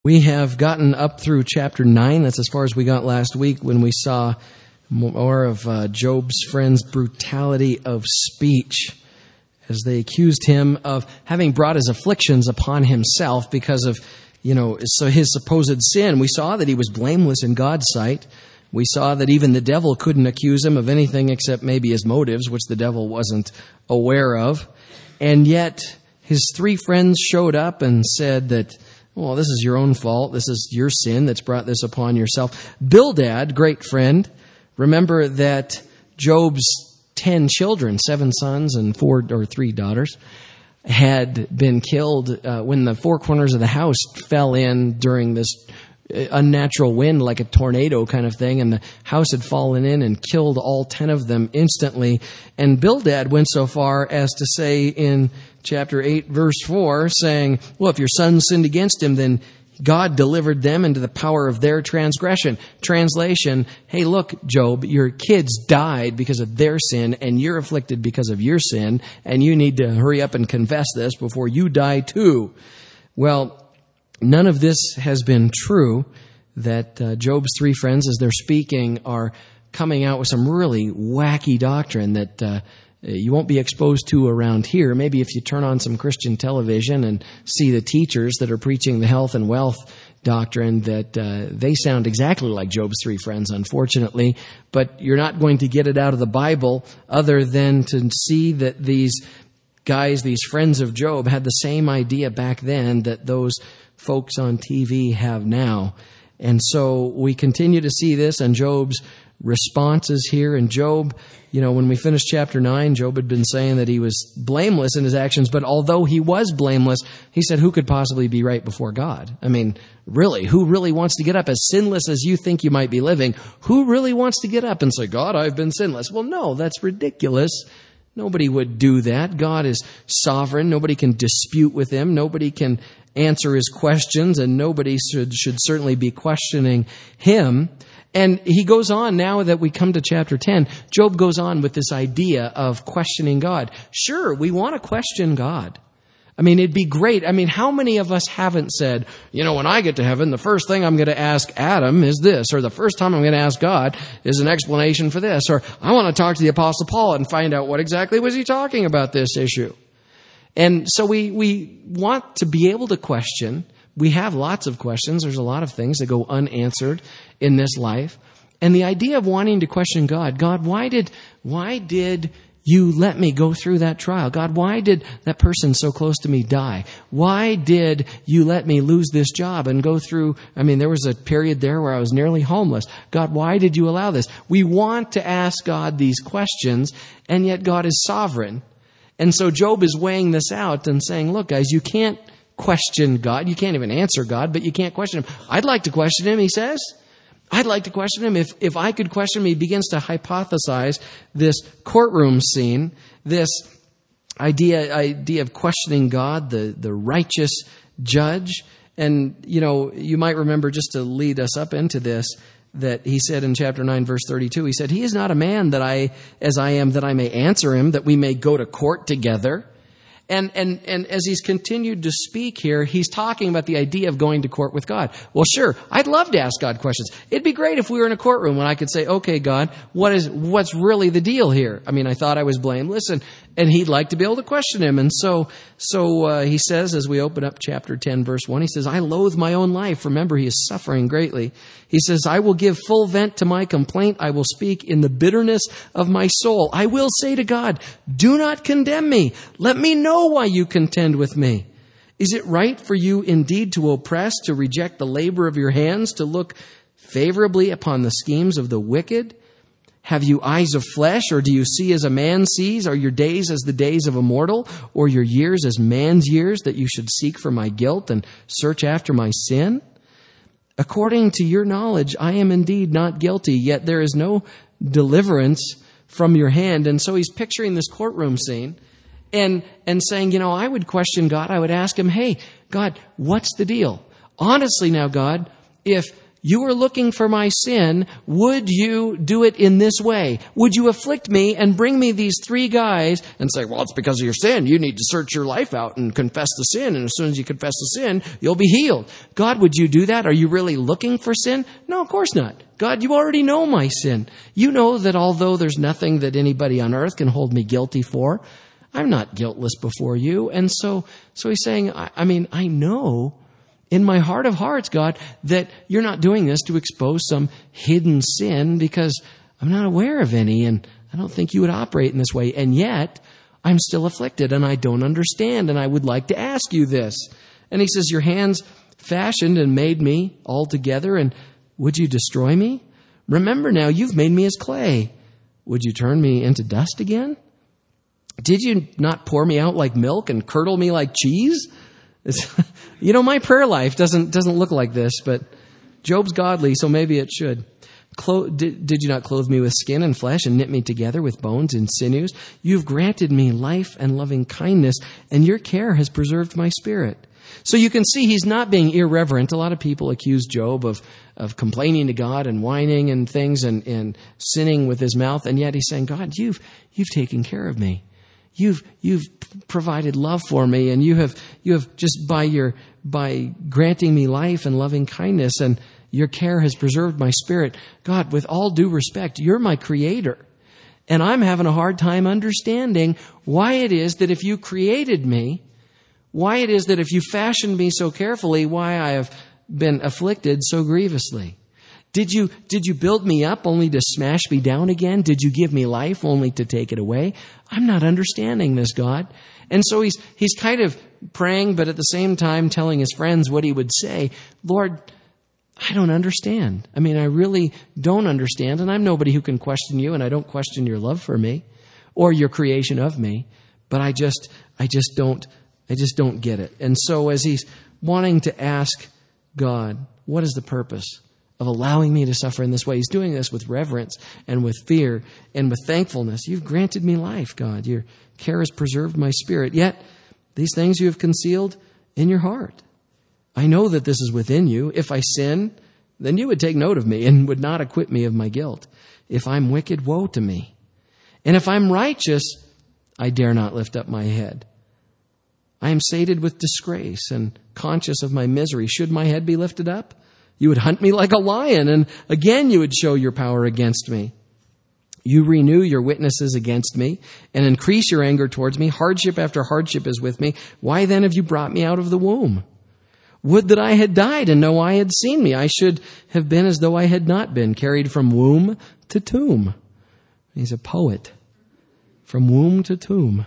We have gotten up through chapter 9. That's as far as we got last week when we saw more of Job's friends' brutality of speech as they accused him of having brought his afflictions upon himself because of, so his supposed sin. We saw that he was blameless in God's sight. We saw that even the devil couldn't accuse him of anything except maybe his motives, which the devil wasn't aware of. And yet his three friends showed up and said that, well, this is your own fault. This is your sin that's brought this upon yourself. Bildad, great friend, remember that Job's 10 children, 7 sons and 3 daughters, had been killed when the 4 corners of the house fell in during this unnatural wind, like a tornado kind of thing, and the house had fallen in and killed all 10 of them instantly. And Bildad went so far as to say in chapter 8, verse 4, saying, well, if your sons sinned against him, then God delivered them into the power of their transgression. Translation, hey, look, Job, your kids died because of their sin, and you're afflicted because of your sin, and you need to hurry up and confess this before you die too. Well, none of this has been true, that Job's 3 friends, as they're speaking, are coming out with some really wacky doctrine that you won't be exposed to around here. Maybe if you turn on some Christian television and see the teachers that are preaching the health and wealth doctrine, that they sound exactly like Job's 3 friends, unfortunately. But you're not going to get it out of the Bible other than to see that these guys, these friends of Job, had the same idea back then that those folks on TV have now. And so we continue to see this, and Job's responses here. And Job, when we finished chapter 9, Job had been saying that he was blameless in his actions, but although he was blameless, he said, who could possibly be right before God? I mean, really, who really wants to get up as sinless as you think you might be living? Who really wants to get up and say, God, I've been sinless? Well, no, that's ridiculous. Nobody would do that. God is sovereign. Nobody can dispute with him. Nobody can answer his questions, and nobody should certainly be questioning him. And he goes on, now that we come to chapter 10, Job goes on with this idea of questioning God. Sure, we want to question God. I mean, it'd be great. I mean, how many of us haven't said, when I get to heaven, the first thing I'm going to ask Adam is this, or the first time I'm going to ask God is an explanation for this, or I want to talk to the Apostle Paul and find out what exactly was he talking about this issue. And so we want to be able to question. We have lots of questions. There's a lot of things that go unanswered in this life. And the idea of wanting to question God, why did you let me go through that trial? God, why did that person so close to me die? Why did you let me lose this job and go through, there was a period there where I was nearly homeless. God, why did you allow this? We want to ask God these questions, and yet God is sovereign. And so Job is weighing this out and saying, look, guys, you can't question God. You can't even answer God, but you can't question him. I'd like to question him, he says. I'd like to question him. If I could question him, he begins to hypothesize this courtroom scene, this idea of questioning God, the righteous judge. And, you might remember, just to lead us up into this, that he said in chapter 9, verse 32, he said, he is not a man that I am, that I may answer him, that we may go to court together. And as he's continued to speak here, he's talking about the idea of going to court with God. Well, sure, I'd love to ask God questions. It'd be great if we were in a courtroom when I could say, okay, God, what's really the deal here? I thought I was blameless, and he'd like to be able to question him. And so he says, as we open up chapter 10, verse 1, he says, I loathe my own life. Remember, he is suffering greatly. He says, I will give full vent to my complaint. I will speak in the bitterness of my soul. I will say to God, do not condemn me. Let me know why you contend with me. Is it right for you indeed to oppress, to reject the labor of your hands, to look favorably upon the schemes of the wicked? Have you eyes of flesh, or do you see as a man sees? Are your days as the days of a mortal, or your years as man's years, that you should seek for my guilt and search after my sin? According to your knowledge, I am indeed not guilty, yet there is no deliverance from your hand. And so he's picturing this courtroom scene and saying, I would question God. I would ask him, hey, God, what's the deal? Honestly now, God, if you are looking for my sin. Would you do it in this way? Would you afflict me and bring me these 3 guys and say, well, it's because of your sin. You need to search your life out and confess the sin. And as soon as you confess the sin, you'll be healed. God, would you do that? Are you really looking for sin? No, of course not. God, you already know my sin. You know that although there's nothing that anybody on earth can hold me guilty for, I'm not guiltless before you. And so he's saying, I know in my heart of hearts, God, that you're not doing this to expose some hidden sin, because I'm not aware of any, and I don't think you would operate in this way. And yet, I'm still afflicted, and I don't understand, and I would like to ask you this. And he says, your hands fashioned and made me all together, and would you destroy me? Remember now, you've made me as clay. Would you turn me into dust again? Did you not pour me out like milk and curdle me like cheese? My prayer life doesn't look like this, but Job's godly, so maybe it should. Did you not clothe me with skin and flesh and knit me together with bones and sinews? You've granted me life and loving kindness, and your care has preserved my spirit. So you can see he's not being irreverent. A lot of people accuse Job of complaining to God and whining and things and sinning with his mouth, and yet he's saying, God, you've taken care of me. You've provided love for me, and you have just by granting me life and loving kindness, and your care has preserved my spirit. God, with all due respect, you're my creator. And I'm having a hard time understanding why it is that if you created me, why it is that if you fashioned me so carefully, why I have been afflicted so grievously. Did you build me up only to smash me down again? Did you give me life only to take it away? I'm not understanding this, God. And so he's kind of praying, but at the same time telling his friends what he would say. Lord, I don't understand. I really don't understand, and I'm nobody who can question you, and I don't question your love for me or your creation of me, but I just don't get it. And so as he's wanting to ask God, what is the purpose of allowing me to suffer in this way? He's doing this with reverence and with fear and with thankfulness. You've granted me life, God. Your care has preserved my spirit. Yet these things you have concealed in your heart. I know that this is within you. If I sin, then you would take note of me and would not acquit me of my guilt. If I'm wicked, woe to me. And if I'm righteous, I dare not lift up my head. I am sated with disgrace and conscious of my misery. Should my head be lifted up? You would hunt me like a lion, and again you would show your power against me. You renew your witnesses against me and increase your anger towards me. Hardship after hardship is with me. Why then have you brought me out of the womb? Would that I had died and no eye had seen me. I should have been as though I had not been, carried from womb to tomb. He's a poet. From womb to tomb.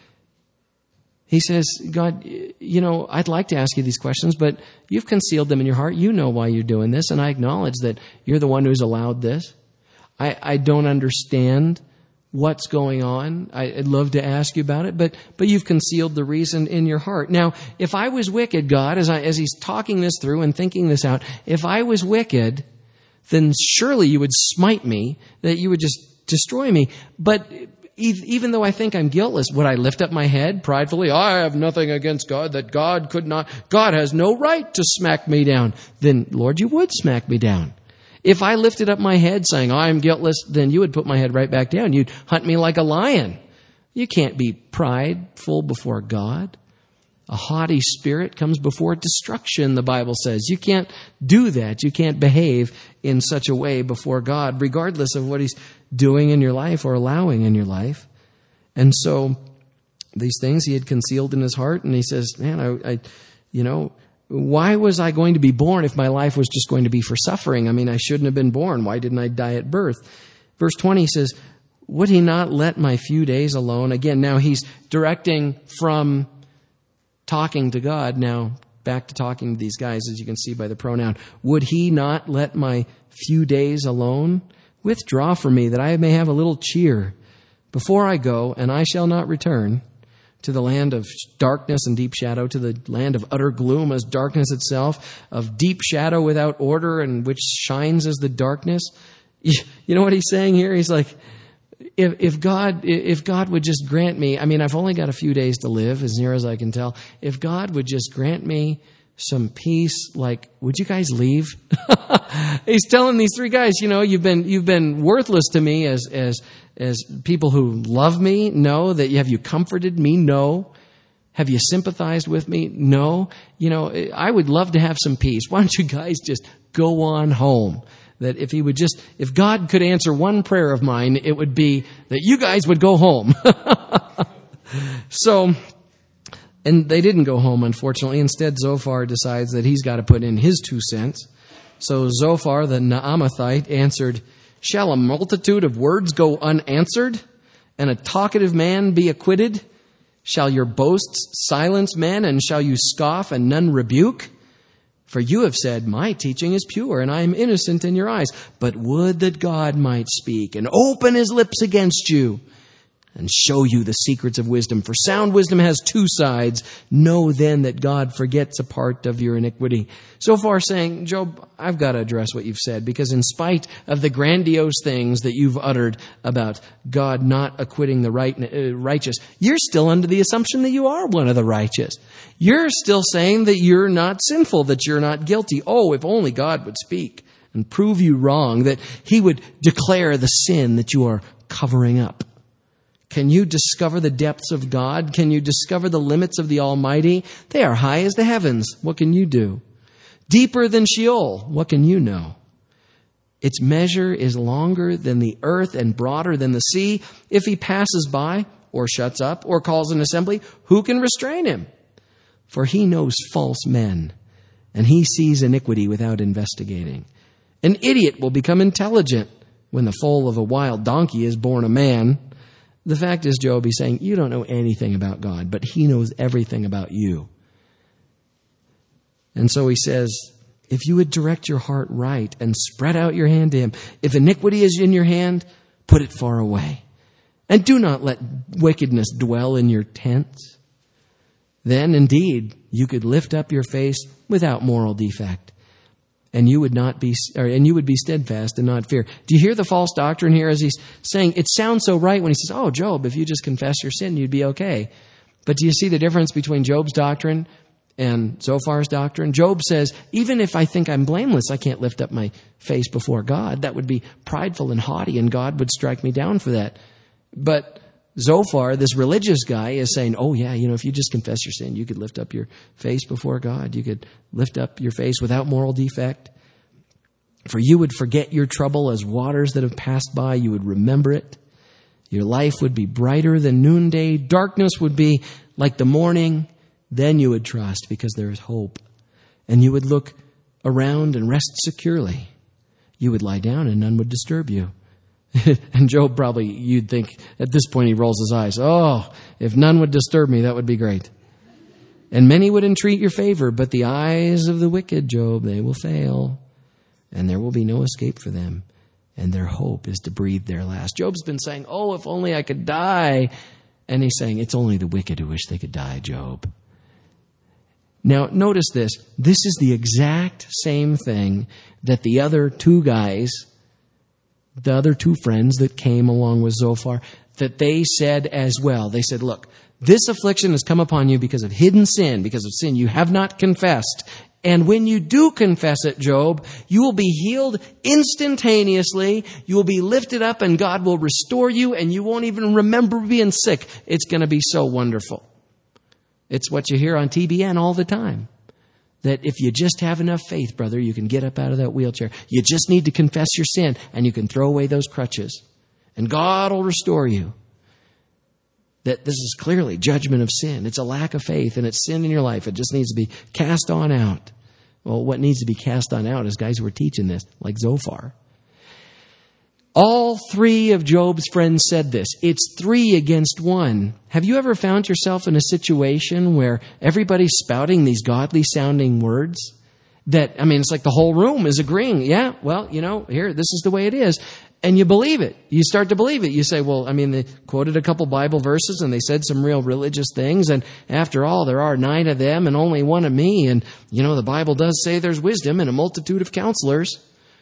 He says, God, I'd like to ask you these questions, but you've concealed them in your heart. You know why you're doing this, and I acknowledge that you're the one who's allowed this. I don't understand what's going on. I'd love to ask you about it, but you've concealed the reason in your heart. Now, if I was wicked, God, as he's talking this through and thinking this out, if I was wicked, then surely you would smite me, that you would just destroy me. But even though I think I'm guiltless, would I lift up my head pridefully? I have nothing against God, that God could not. God has no right to smack me down. Then, Lord, you would smack me down. If I lifted up my head saying, I am guiltless, then you would put my head right back down. You'd hunt me like a lion. You can't be prideful before God. A haughty spirit comes before destruction, the Bible says. You can't do that. You can't behave in such a way before God, regardless of what he's doing in your life or allowing in your life. And so these things he had concealed in his heart, and he says, man, why was I going to be born if my life was just going to be for suffering? I shouldn't have been born. Why didn't I die at birth? Verse 20 says, would he not let my few days alone? Again, now he's directing from talking to God, now back to talking to these guys, as you can see by the pronoun. Would he not let my few days alone? Withdraw from me, that I may have a little cheer before I go, and I shall not return to the land of darkness and deep shadow, to the land of utter gloom as darkness itself, of deep shadow without order, and which shines as the darkness. You know what he's saying here? He's like, if God would just grant me, I've only got a few days to live, as near as I can tell. If God would just grant me some peace, like, would you guys leave? He's telling these three guys, you've been worthless to me as people who love me. No. That have you comforted me? No. Have you sympathized with me? No. I would love to have some peace. Why don't you guys just go on home? That if God could answer one prayer of mine, it would be that you guys would go home. And they didn't go home, unfortunately. Instead, Zophar decides that he's got to put in his 2 cents. So Zophar, the Naamathite, answered, "Shall a multitude of words go unanswered, and a talkative man be acquitted? Shall your boasts silence men, and shall you scoff and none rebuke? For you have said, my teaching is pure, and I am innocent in your eyes. But would that God might speak and open his lips against you, and show you the secrets of wisdom. For sound wisdom has 2 sides. Know then that God forgets a part of your iniquity." So far saying, Job, I've got to address what you've said, because in spite of the grandiose things that you've uttered about God not acquitting the righteous, you're still under the assumption that you are one of the righteous. You're still saying that you're not sinful, that you're not guilty. Oh, if only God would speak and prove you wrong, that he would declare the sin that you are covering up. Can you discover the depths of God? Can you discover the limits of the Almighty? They are high as the heavens. What can you do? Deeper than Sheol. What can you know? Its measure is longer than the earth and broader than the sea. If he passes by, or shuts up, or calls an assembly, who can restrain him? For he knows false men, and he sees iniquity without investigating. An idiot will become intelligent when the foal of a wild donkey is born a man. The fact is, Job, he's saying, you don't know anything about God, but he knows everything about you. And so he says, if you would direct your heart right and spread out your hand to him, if iniquity is in your hand, put it far away. And do not let wickedness dwell in your tents. Then, indeed, you could lift up your face without moral defect. And you would be steadfast and not fear. Do you hear the false doctrine here as he's saying, it sounds so right when he says, oh, Job, if you just confess your sin, you'd be okay. But do you see the difference between Job's doctrine and Zophar's doctrine? Job says, even if I think I'm blameless, I can't lift up my face before God. That would be prideful and haughty, and God would strike me down for that. But Zophar, this religious guy, is saying, oh yeah, if you just confess your sin, you could lift up your face before God. You could lift up your face without moral defect. For you would forget your trouble as waters that have passed by. You would remember it. Your life would be brighter than noonday. Darkness would be like the morning. Then you would trust, because there is hope. And you would look around and rest securely. You would lie down and none would disturb you. And Job probably, you'd think, at this point he rolls his eyes. Oh, if none would disturb me, that would be great. And many would entreat your favor, but the eyes of the wicked, Job, they will fail. And there will be no escape for them. And their hope is to breathe their last. Job's been saying, oh, if only I could die. And he's saying, it's only the wicked who wish they could die, Job. Now, notice this. This is the exact same thing that the other 2 guys, the other 2 friends that came along with Zophar, that they said as well. They said, look, this affliction has come upon you because of hidden sin, because of sin you have not confessed. And when you do confess it, Job, you will be healed instantaneously. You will be lifted up and God will restore you, and you won't even remember being sick. It's going to be so wonderful. It's what you hear on TBN all the time. That if you just have enough faith, brother, you can get up out of that wheelchair. You just need to confess your sin and you can throw away those crutches. And God will restore you. That this is clearly judgment of sin. It's a lack of faith and it's sin in your life. It just needs to be cast on out. Well, what needs to be cast on out is guys who are teaching this, like Zophar. All 3 of Job's friends said this. It's 3 against 1. Have you ever found yourself in a situation where everybody's spouting these godly sounding words? It's like the whole room is agreeing. Yeah, well, here, this is the way it is. And you believe it. You start to believe it. You say, well, they quoted a couple Bible verses and they said some real religious things. And after all, there are 9 of them and only 1 of me. And, the Bible does say there's wisdom in a multitude of counselors.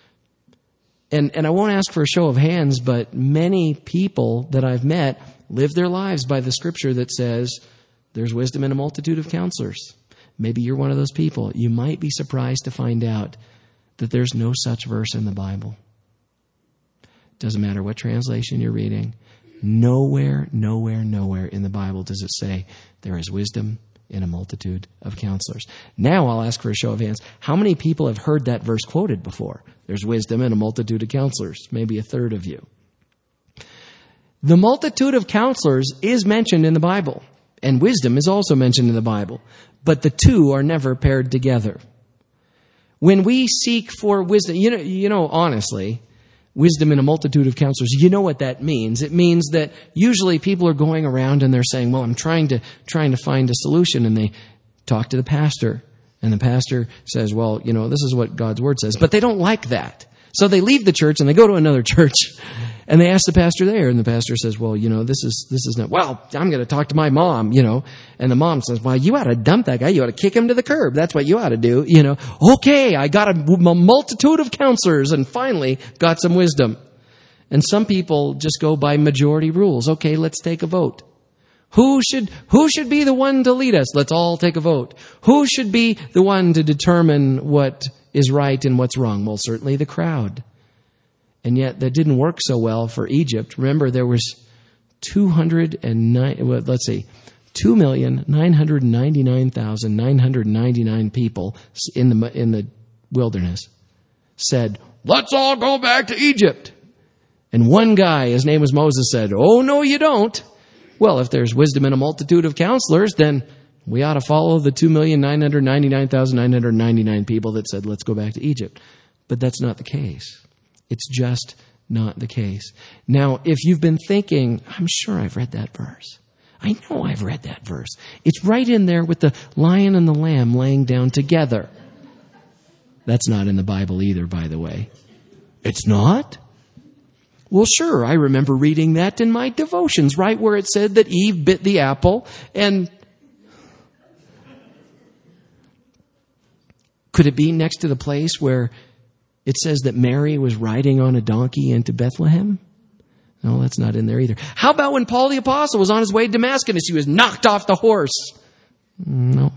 And I won't ask for a show of hands, but many people that I've met live their lives by the scripture that says there's wisdom in a multitude of counselors. maybe you're one of those people. You might be surprised to find out that there's no such verse in the Bible. Doesn't matter what translation you're reading. Nowhere in the Bible does it say there is wisdom in a multitude of counselors. Now I'll ask for a show of hands. How many people have heard that verse quoted before? There's wisdom in a multitude of counselors. Maybe a third of you. The multitude of counselors is mentioned in the Bible, and wisdom is also mentioned in the Bible, but the two are never paired together. When we seek for wisdom, honestly, wisdom in a multitude of counselors, you know what that means. It means that usually people are going around and they're saying, well, I'm trying to find a solution, and they talk to the pastor, and the pastor says, well, this is what God's word says, but they don't like that. So they leave the church and they go to another church, and they ask the pastor there, and the pastor says, well, this is not, well, I'm going to talk to my mom, and the mom says, well, you ought to dump that guy. You ought to kick him to the curb. That's what you ought to do, Okay, I got a multitude of counselors and finally got some wisdom. And some people just go by majority rules. Okay, let's take a vote. Who should be the one to lead us? Let's all take a vote. Who should be the one to determine what is right and what's wrong? Well, certainly the crowd. And yet that didn't work so well for Egypt. Remember, there was 2,999,999 people in the wilderness said, let's all go back to Egypt. And one guy, his name was Moses, said, oh, no, you don't. Well, if there's wisdom in a multitude of counselors, then we ought to follow the 2,999,999 people that said, let's go back to Egypt. But that's not the case. It's just not the case. Now, if you've been thinking, I'm sure I've read that verse. I know I've read that verse. It's right in there with the lion and the lamb laying down together. That's not in the Bible either, by the way. It's not? Well, sure, I remember reading that in my devotions, right where it said that Eve bit the apple. And could it be next to the place where it says that Mary was riding on a donkey into Bethlehem? No, that's not in there either. How about when Paul the Apostle was on his way to Damascus? He was knocked off the horse. No.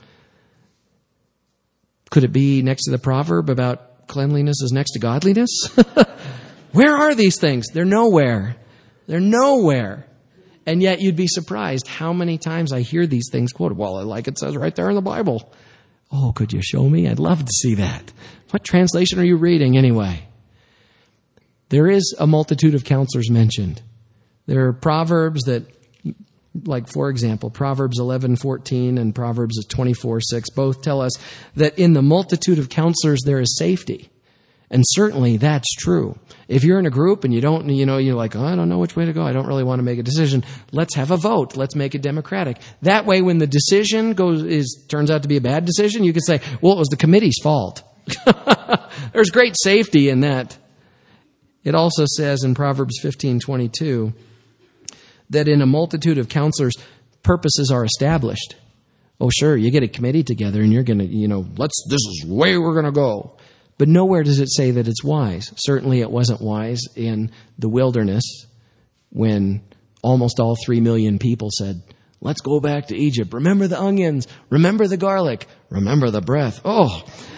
Could it be next to the proverb about cleanliness is next to godliness? Where are these things? They're nowhere. They're nowhere. And yet you'd be surprised how many times I hear these things quoted. Well, like it says right there in the Bible. Oh, could you show me? I'd love to see that. What translation are you reading anyway? There is a multitude of counselors mentioned. There are proverbs that, like for example, Proverbs 11:14 and Proverbs 24:6 both tell us that in the multitude of counselors there is safety. And certainly that's true. If you're in a group and you don't, you're like, oh, I don't know which way to go. I don't really want to make a decision. Let's have a vote. Let's make it democratic. That way, when the decision turns out to be a bad decision, you can say, well, it was the committee's fault. There's great safety in that. It also says in Proverbs 15:22 that in a multitude of counselors, purposes are established. Oh, sure, you get a committee together and you're going to, this is the way we're going to go. But nowhere does it say that it's wise. Certainly it wasn't wise in the wilderness when almost all 3 million people said, let's go back to Egypt. Remember the onions. Remember the garlic. Remember the breath. Oh.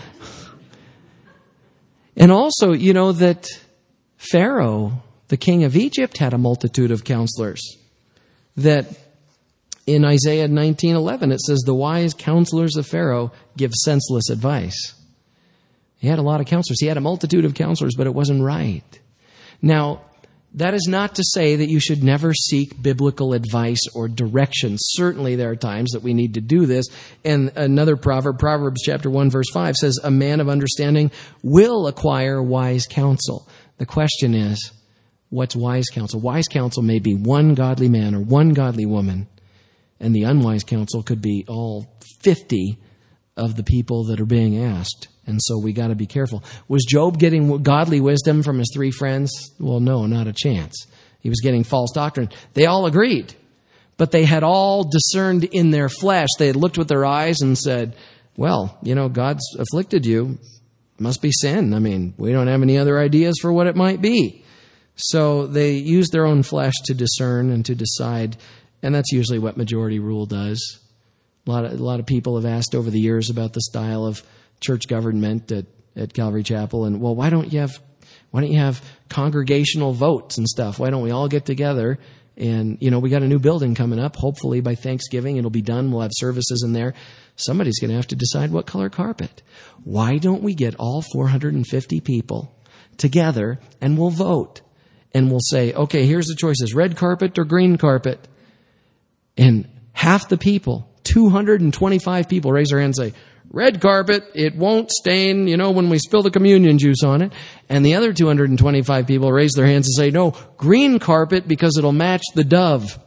And also, that Pharaoh, the king of Egypt, had a multitude of counselors. That in Isaiah 19:11, it says, the wise counselors of Pharaoh give senseless advice. He had a lot of counselors. He had a multitude of counselors, but it wasn't right. Now, that is not to say that you should never seek biblical advice or direction. Certainly there are times that we need to do this. And another proverb, Proverbs chapter 1, verse 5 says, a man of understanding will acquire wise counsel. The question is, what's wise counsel? Wise counsel may be one godly man or one godly woman, and the unwise counsel could be all 50 of the people that are being asked. And so we got to be careful. Was Job getting godly wisdom from his 3 friends? Well, no, not a chance. He was getting false doctrine. They all agreed, but they had all discerned in their flesh. They had looked with their eyes and said, well, God's afflicted you. Must be sin. I mean, we don't have any other ideas for what it might be. So they used their own flesh to discern and to decide, and that's usually what majority rule does. A lot of people have asked over the years about the style of church government at Calvary Chapel, and well, why don't you have congregational votes and stuff? Why don't we all get together? And we got a new building coming up. Hopefully by Thanksgiving it'll be done. We'll have services in there. Somebody's going to have to decide what color carpet. Why don't we get all 450 people together and we'll vote? And we'll say, okay, here's the choices, red carpet or green carpet. And half the people, 225 people, raise their hand and say, red carpet, it won't stain, when we spill the communion juice on it. And the other 225 people raise their hands and say, no, green carpet because it'll match the dove.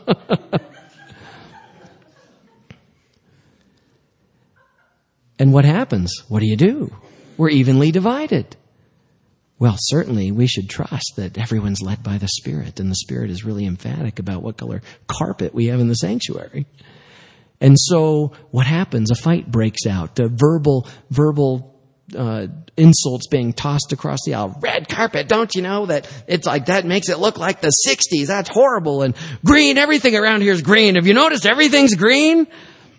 And what happens? What do? We're evenly divided. Well, certainly we should trust that everyone's led by the Spirit, and the Spirit is really emphatic about what color carpet we have in the sanctuary. And so what happens? A fight breaks out. Verbal insults being tossed across the aisle. Red carpet, don't you know that it's like that makes it look like the 60s? That's horrible. And green, everything around here is green. Have you noticed everything's green?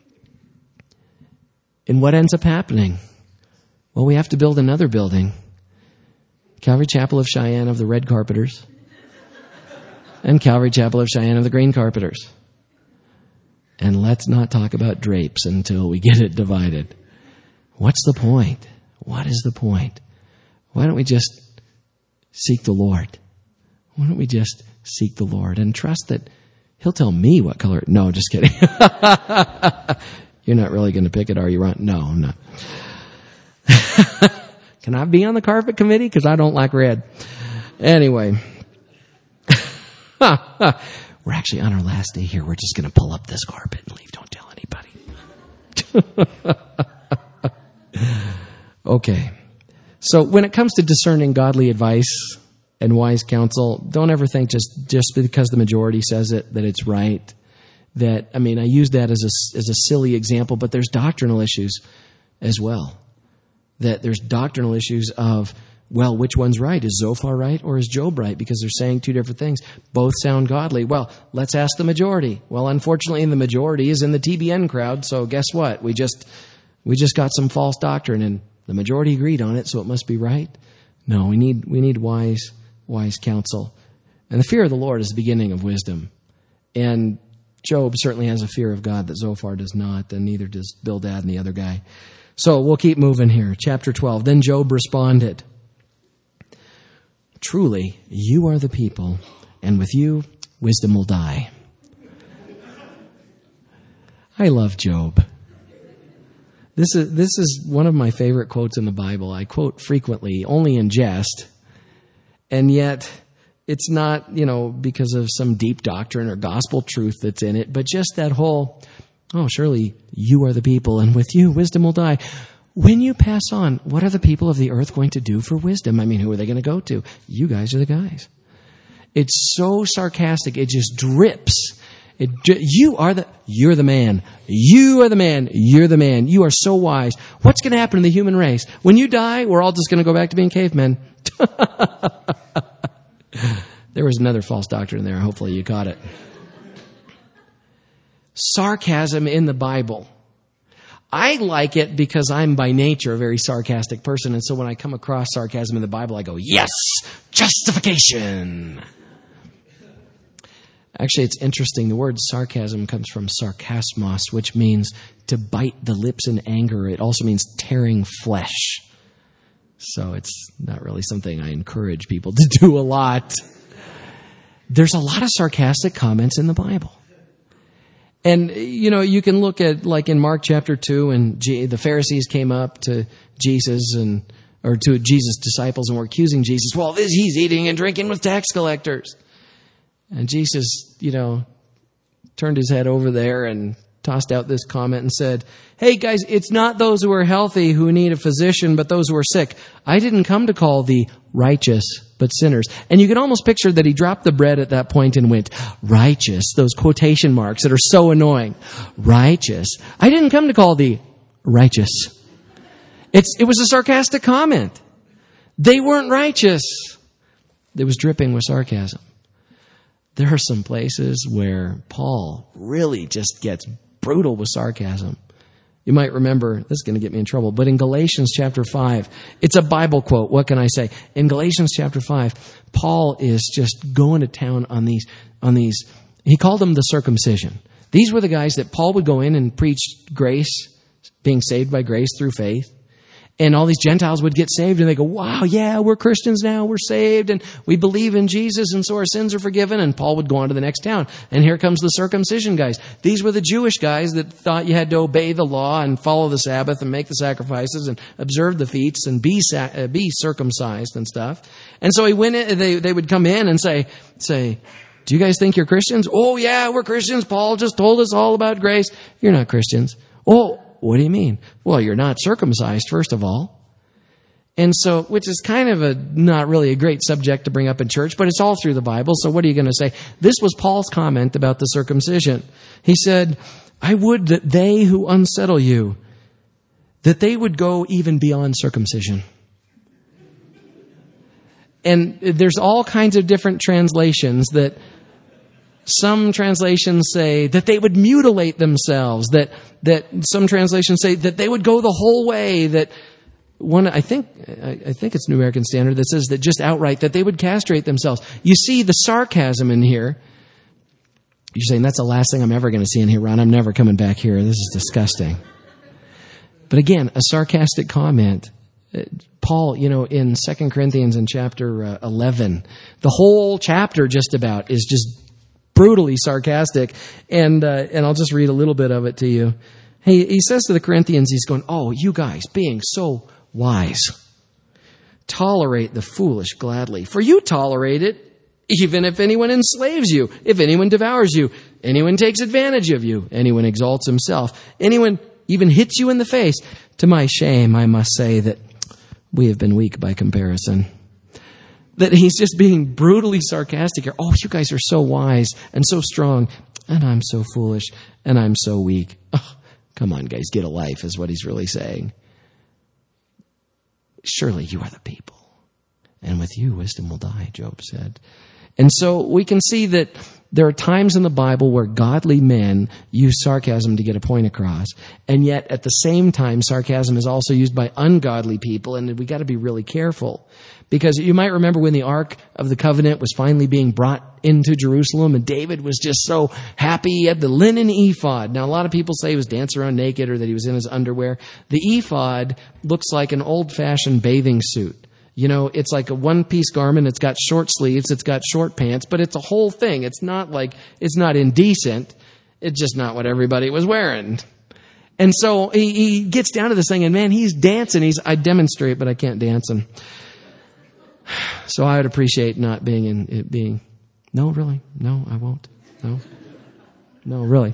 And what ends up happening? Well, we have to build another building. Calvary Chapel of Cheyenne of the red carpeters and Calvary Chapel of Cheyenne of the green carpeters. And let's not talk about drapes until we get it divided. What's the point? What is the point? Why don't we just seek the Lord? Why don't we just seek the Lord and trust that He'll tell me what color? No, just kidding. You're not really going to pick it, are you, Ron? No, I'm not. Can I be on the carpet committee? Because I don't like red. Anyway. We're actually on our last day here. We're just going to pull up this carpet and leave. Don't tell anybody. Okay. So when it comes to discerning godly advice and wise counsel, don't ever think just because the majority says it that it's right. I use that as a silly example, but there's doctrinal issues as well. That there's doctrinal issues of, well, which one's right? Is Zophar right or is Job right? Because they're saying two different things. Both sound godly. Well, let's ask the majority. Well, unfortunately, the majority is in the TBN crowd, so guess what? We just got some false doctrine, and the majority agreed on it, so it must be right. No, we need wise counsel. And the fear of the Lord is the beginning of wisdom. And Job certainly has a fear of God that Zophar does not, and neither does Bildad and the other guy. So we'll keep moving here. Chapter 12. Then Job responded, truly, you are the people, and with you, wisdom will die. I love Job. This is one of my favorite quotes in the Bible. I quote frequently, only in jest, and yet it's not, because of some deep doctrine or gospel truth that's in it, but just that whole, surely you are the people, and with you, wisdom will die. When you pass on, what are the people of the earth going to do for wisdom? Who are they going to go to? You guys are the guys. It's so sarcastic. It just drips. You're the man. You are the man. You're the man. You are so wise. What's going to happen to the human race? When you die, we're all just going to go back to being cavemen. There was another false doctrine there. Hopefully you caught it. Sarcasm in the Bible. I like it because I'm by nature a very sarcastic person. And so when I come across sarcasm in the Bible, I go, yes, justification. Actually, it's interesting. The word sarcasm comes from sarkasmos, which means to bite the lips in anger. It also means tearing flesh. So it's not really something I encourage people to do a lot. There's a lot of sarcastic comments in the Bible. And, you can look at, like in Mark chapter 2, and the Pharisees came up to Jesus or to Jesus' disciples and were accusing Jesus. Well, he's eating and drinking with tax collectors. And Jesus, turned his head over there and tossed out this comment and said, hey guys, it's not those who are healthy who need a physician, but those who are sick. I didn't come to call the righteous, but sinners. And you can almost picture that he dropped the bread at that point and went, righteous, those quotation marks that are so annoying. Righteous. I didn't come to call the righteous. It was a sarcastic comment. They weren't righteous. It was dripping with sarcasm. There are some places where Paul really just gets brutal with sarcasm. You might remember, this is going to get me in trouble, but in Galatians chapter 5, it's a Bible quote. What can I say? In Galatians chapter 5, Paul is just going to town on these, he called them the circumcision. These were the guys that Paul would go in and preach grace, being saved by grace through faith. And all these Gentiles would get saved and they go, wow, yeah, we're Christians now, we're saved, and we believe in Jesus, and so our sins are forgiven. And Paul would go on to the next town. And here comes the circumcision guys. These were the Jewish guys that thought you had to obey the law and follow the Sabbath and make the sacrifices and observe the feasts and be circumcised and stuff. And so he went in, they would come in and say, do you guys think you're Christians? Oh yeah, we're Christians. Paul just told us all about grace. You're not Christians. Oh, what do you mean? Well, you're not circumcised, first of all. And so, which is kind of not really a great subject to bring up in church, but it's all through the Bible. So what are you going to say? This was Paul's comment about the circumcision. He said, I would that they who unsettle you, that they would go even beyond circumcision. And there's all kinds of different translations that some translations say that they would mutilate themselves, that some translations say that they would go the whole way, that one, I think it's New American Standard that says that just outright that they would castrate themselves. You see the sarcasm in here. You're saying that's the last thing I'm ever going to see in here, Ron. I'm never coming back here. This is disgusting. But again, a sarcastic comment. Paul, in 2 Corinthians in chapter 11, the whole chapter just about is just brutally sarcastic, and I'll just read a little bit of it to you. He says to the Corinthians, he's going, oh, you guys, being so wise, tolerate the foolish gladly, for you tolerate it, even if anyone enslaves you, if anyone devours you, anyone takes advantage of you, anyone exalts himself, anyone even hits you in the face. To my shame, I must say that we have been weak by comparison. That he's just being brutally sarcastic here. Oh, you guys are so wise and so strong, and I'm so foolish, and I'm so weak. Oh, come on, guys, get a life, is what he's really saying. Surely you are the people, and with you wisdom will die, Job said. And so we can see that there are times in the Bible where godly men use sarcasm to get a point across, and yet at the same time, sarcasm is also used by ungodly people, and we got to be really careful. Because you might remember when the Ark of the Covenant was finally being brought into Jerusalem, and David was just so happy. He had the linen ephod. Now, a lot of people say he was dancing around naked or that he was in his underwear. The ephod looks like an old-fashioned bathing suit. It's like a one-piece garment. It's got short sleeves. It's got short pants, but it's a whole thing. It's not indecent. It's just not what everybody was wearing. And so he gets down to this thing, and man, he's dancing. I demonstrate, but I can't dance. And so I would appreciate not being no, really. No, I won't. No, really.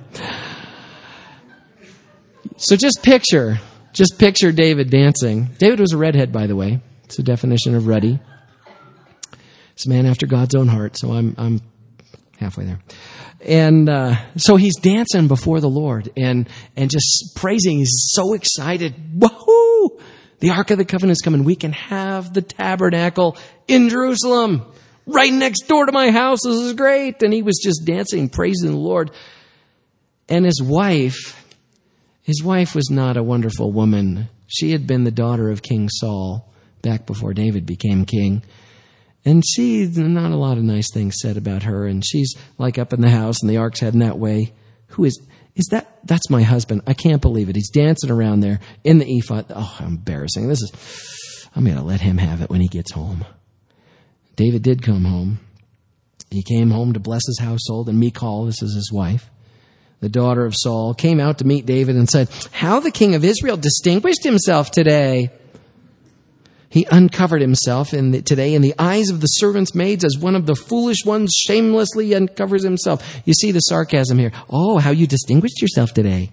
So just picture David dancing. David was a redhead, by the way. It's a definition of ruddy. It's a man after God's own heart, so I'm halfway there. And so he's dancing before the Lord and just praising. He's so excited. Woohoo! The Ark of the Covenant is coming. We can have the tabernacle in Jerusalem, right next door to my house. This is great. And he was just dancing, praising the Lord. And his wife was not a wonderful woman. She had been the daughter of King Saul back before David became king. And not a lot of nice things said about her. And she's like up in the house and the ark's heading that way. Who is that? That's my husband. I can't believe it. He's dancing around there in the ephod. Oh, how embarrassing. I'm going to let him have it when he gets home. David did come home. He came home to bless his household, and Michal, this is his wife, the daughter of Saul, came out to meet David and said, how the king of Israel distinguished himself today. He uncovered himself today in the eyes of the servants' maids as one of the foolish ones shamelessly uncovers himself. You see the sarcasm here. Oh, how you distinguished yourself today.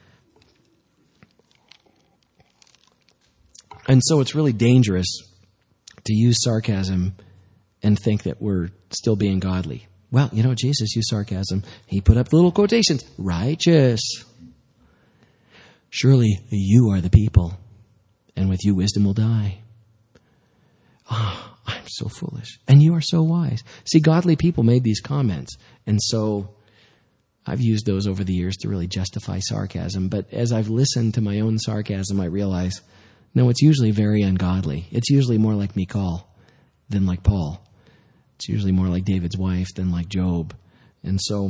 And so it's really dangerous to use sarcasm and think that we're still being godly. Well, Jesus used sarcasm. He put up little quotations. Righteous. Surely you are the people, and with you wisdom will die. Oh, I'm so foolish. And you are so wise. See, godly people made these comments. And so I've used those over the years to really justify sarcasm. But as I've listened to my own sarcasm, I realize, no, it's usually very ungodly. It's usually more like Michal than like Paul. It's usually more like David's wife than like Job. And so,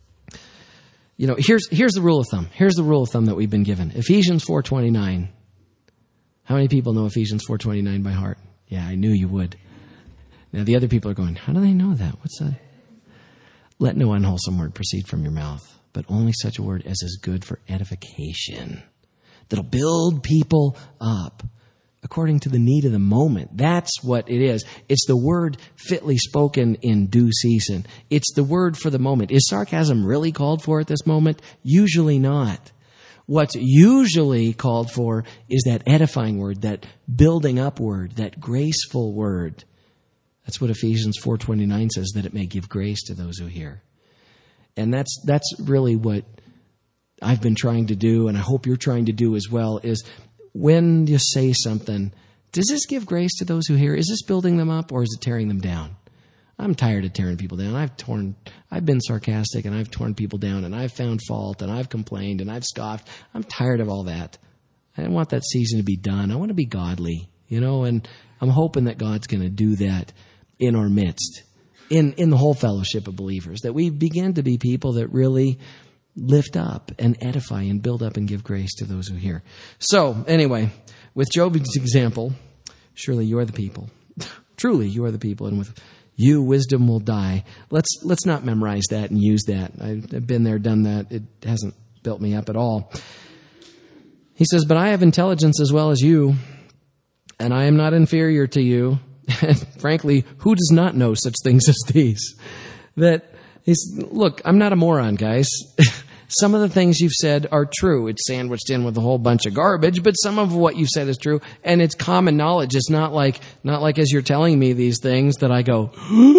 here's the rule of thumb. Here's the rule of thumb that we've been given. Ephesians 4:29. How many people know Ephesians 4:29 by heart? Yeah, I knew you would. Now the other people are going, how do they know that? What's that? Let no unwholesome word proceed from your mouth, but only such a word as is good for edification, that'll build people up according to the need of the moment. That's what it is. It's the word fitly spoken in due season. It's the word for the moment. Is sarcasm really called for at this moment? Usually not. What's usually called for is that edifying word, that building up word, that graceful word. That's what Ephesians 4:29 says, that it may give grace to those who hear. And that's really what I've been trying to do, and I hope you're trying to do as well, is when you say something, does this give grace to those who hear? Is this building them up, or is it tearing them down? I'm tired of tearing people down. I've been sarcastic, and I've torn people down, and I've found fault, and I've complained, and I've scoffed. I'm tired of all that. I don't want that season to be done. I want to be godly, and I'm hoping that God's going to do that in our midst, in the whole fellowship of believers, that we begin to be people that really lift up and edify and build up and give grace to those who hear. So, anyway, with Job's example, surely you are the people. Truly, you are the people, and with you, wisdom will die. Let's not memorize that and use that. I've been there, done that. It hasn't built me up at all. He says, but I have intelligence as well as you, and I am not inferior to you. And frankly, who does not know such things as these? Look, I'm not a moron, guys. Some of the things you've said are true. It's sandwiched in with a whole bunch of garbage, but some of what you've said is true, and it's common knowledge. It's not like as you're telling me these things that I go,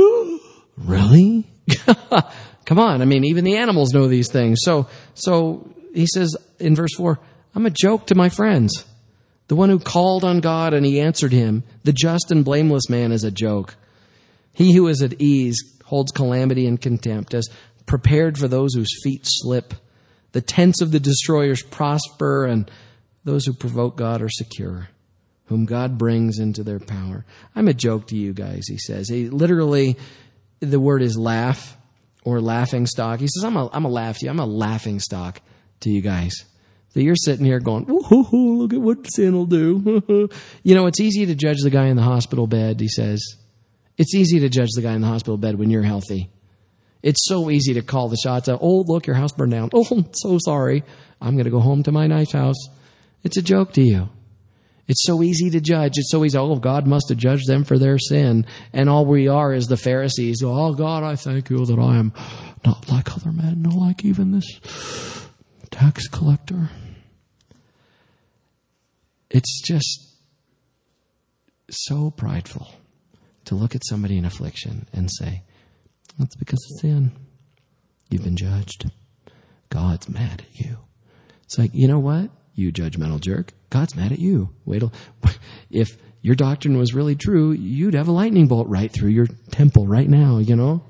really? Come on. I mean, even the animals know these things. So he says in verse 4, I'm a joke to my friends. The one who called on God and he answered him, the just and blameless man, is a joke. He who is at ease holds calamity and contempt, as prepared for those whose feet slip. The tents of the destroyers prosper, and those who provoke God are secure, whom God brings into their power. I'm a joke to you guys, he says. Literally, the word is laugh or laughing stock. He says, I'm a laugh to you. I'm a laughing stock to you guys. So you're sitting here going, ooh, look at what sin will do. It's easy to judge the guy in the hospital bed, he says. It's easy to judge the guy in the hospital bed when you're healthy. It's so easy to call the shots out. Oh, look, your house burned down. Oh, I'm so sorry. I'm going to go home to my nice house. It's a joke to you. It's so easy to judge. It's so easy. Oh, God must have judged them for their sin. And all we are is the Pharisees. Oh, God, I thank you that I am not like other men, not like even this tax collector. It's just so prideful to look at somebody in affliction and say, that's because of sin. You've been judged. God's mad at you. It's like, you know what? You judgmental jerk. God's mad at you. If your doctrine was really true, you'd have a lightning bolt right through your temple right now,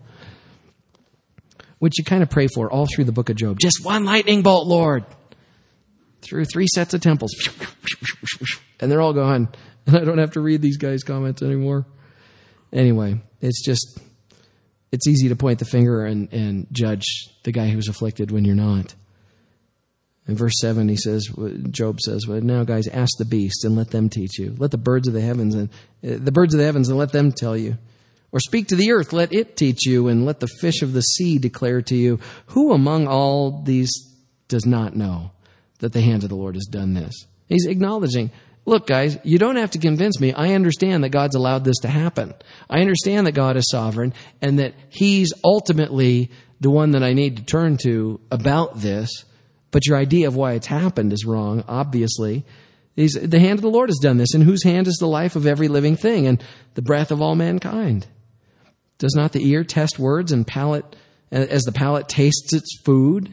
Which you kind of pray for all through the book of Job. Just one lightning bolt, Lord. Through 3 sets of temples. And they're all gone. And I don't have to read these guys' comments anymore. Anyway, it's easy to point the finger and judge the guy who's afflicted when you're not. In verse 7, Job says, well, now guys, ask the beasts and let them teach you. Let the birds of the heavens and let them tell you. Or speak to the earth, let it teach you, and let the fish of the sea declare to you. Who among all these does not know that the hand of the Lord has done this? He's acknowledging, look, guys, you don't have to convince me. I understand that God's allowed this to happen. I understand that God is sovereign and that he's ultimately the one that I need to turn to about this. But your idea of why it's happened is wrong, obviously. The hand of the Lord has done this. In whose hand is the life of every living thing and the breath of all mankind? Does not the ear test words and as the palate tastes its food?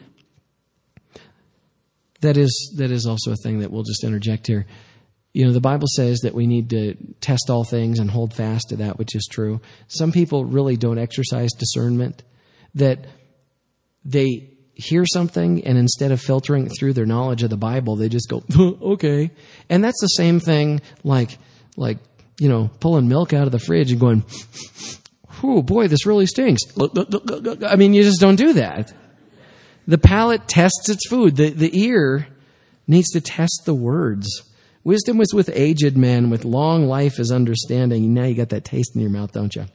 That is also a thing that we'll just interject here. The Bible says that we need to test all things and hold fast to that which is true. Some people really don't exercise discernment, that they hear something, and instead of filtering it through their knowledge of the Bible, they just go, okay. And that's the same thing like, pulling milk out of the fridge and going, oh boy, this really stinks. I mean, you just don't do that. The palate tests its food. The ear needs to test the words. Wisdom was with aged men, with long life as understanding. Now you got that taste in your mouth, don't you?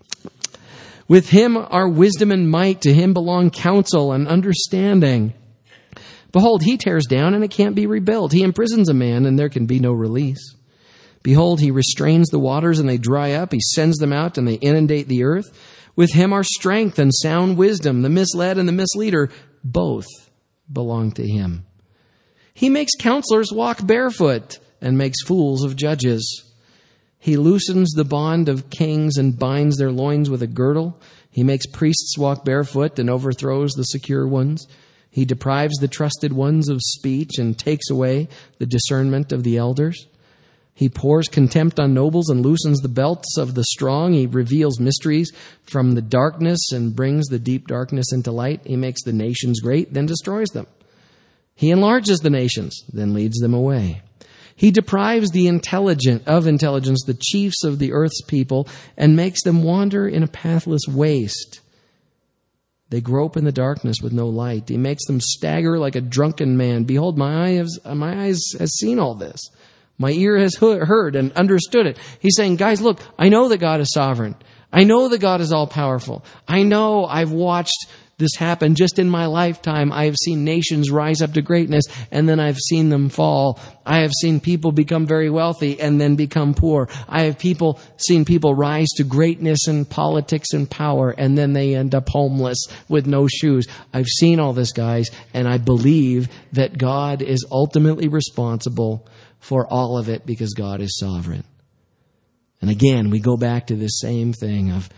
With him are wisdom and might. To him belong counsel and understanding. Behold, he tears down and it can't be rebuilt. He imprisons a man and there can be no release. Behold, he restrains the waters and they dry up. He sends them out and they inundate the earth. With him are strength and sound wisdom. The misled and the misleader both belong to him. He makes counselors walk barefoot and makes fools of judges. He loosens the bond of kings and binds their loins with a girdle. He makes priests walk barefoot and overthrows the secure ones. He deprives the trusted ones of speech and takes away the discernment of the elders. He pours contempt on nobles and loosens the belts of the strong. He reveals mysteries from the darkness and brings the deep darkness into light. He makes the nations great, then destroys them. He enlarges the nations, then leads them away. He deprives the intelligence, the chiefs of the earth's people, and makes them wander in a pathless waste. They grope in the darkness with no light. He makes them stagger like a drunken man. Behold, my eyes has seen all this. My ear has heard and understood it. He's saying, guys, look, I know that God is sovereign. I know that God is all-powerful. I know I've watched this happen just in my lifetime. I have seen nations rise up to greatness, and then I've seen them fall. I have seen people become very wealthy and then become poor. I have seen people rise to greatness in politics and power, and then they end up homeless with no shoes. I've seen all this, guys, and I believe that God is ultimately responsible for all of it because God is sovereign. And again, we go back to this same thing of